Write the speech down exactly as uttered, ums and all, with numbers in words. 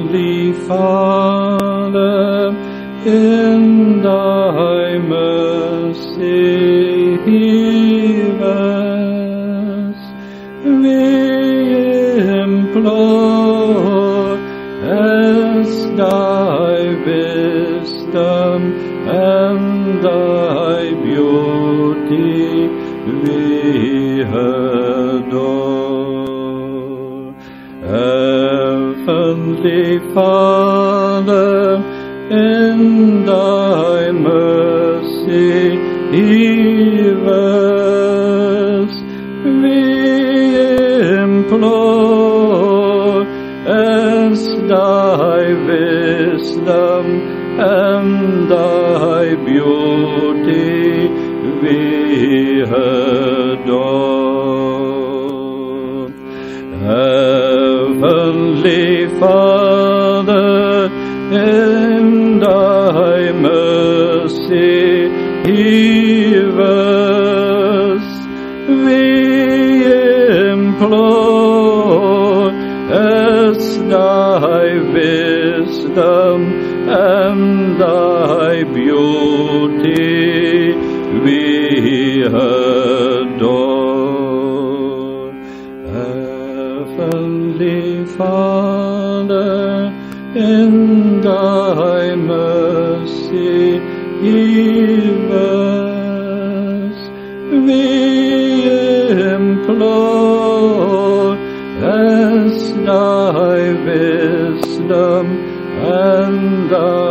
Heavenly Father, in thy mercy hear us. We implore as thy wisdom and thy beauty we adore. Heavenly Father, in thy mercy hear us. We implore as thy wisdom and thy beauty we adore. Heavenly Father, in thy mercy hear us. We implore as thy wisdom and thy beauty we adore. Heavenly Father, in thy mercy hear us. We implore as thy wisdom and thy